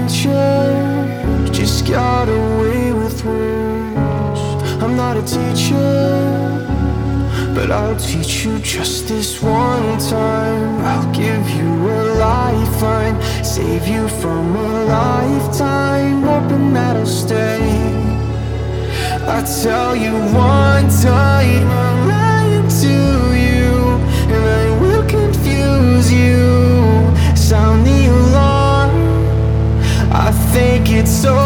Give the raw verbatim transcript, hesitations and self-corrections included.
teacher, just got away with words. I'm not a teacher, but I'll teach you just this one time. I'll give you a lifeline, save you from a lifetime, hoping that I'll stay. I tell you one time I'm lying to you, and I will confuse you. Sound the alarm, I think it's over.